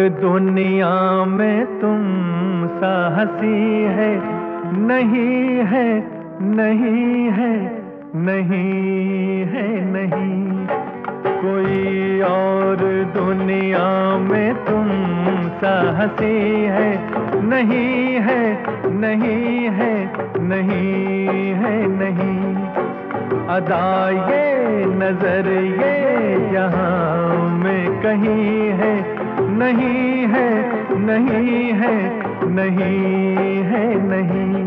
दुनिया में तुम सा हंसी है, नहीं है, नहीं है, नहीं है, नहीं। कोई और दुनिया में तुम सा हंसी है, नहीं है, नहीं है, नहीं है, नहीं। अदा ये नजर ये जहां में कहीं है, नहीं है, नहीं है, नहीं है, नहीं।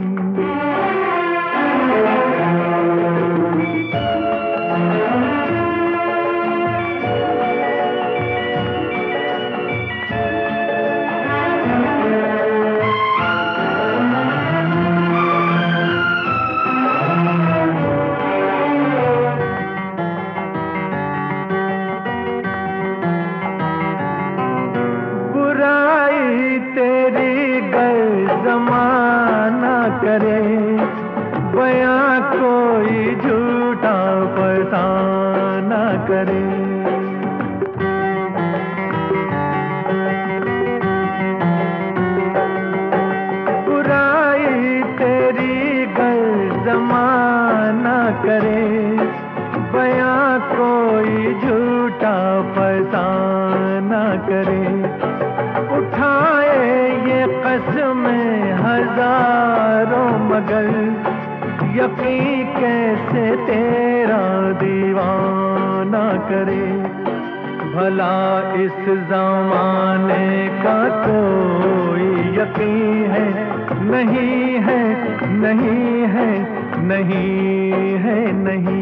तेरी गर जमाना करे, बयां कोई झूठा फसाना करे। बुराई तेरी गर जमाना करे, बयां कोई झूठा फसाना करे। उठाए ये कसमें हजारों मगर, यकीन कैसे तेरा दीवाना करे। भला इस जमाने का कोई यकीन है, नहीं है, नहीं है, नहीं है, नहीं।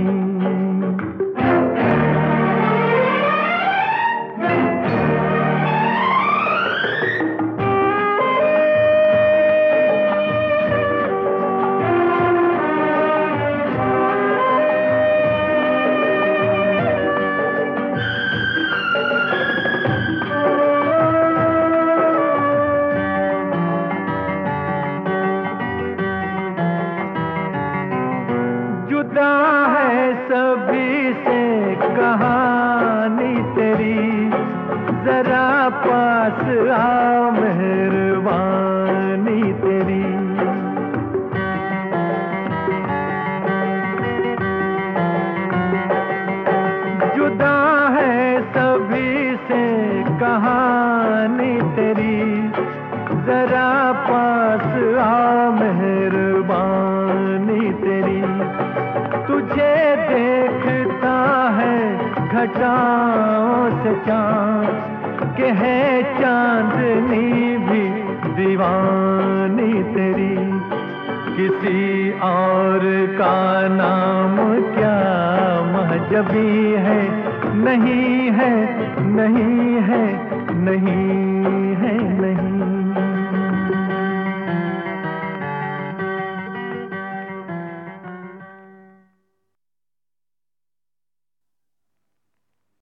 जुदा है सभी से कहानी तेरी, जरा पास आ मेहरबानी तेरी। जुदा है सभी से कहानी तेरी, जरा पास आ मेहरबानी तेरी। तुझे देखता है घटाओं से चांद, के है चांदनी भी दीवानी तेरी। किसी और का नाम क्या महजबी है, नहीं है, नहीं है, नहीं है, नहीं।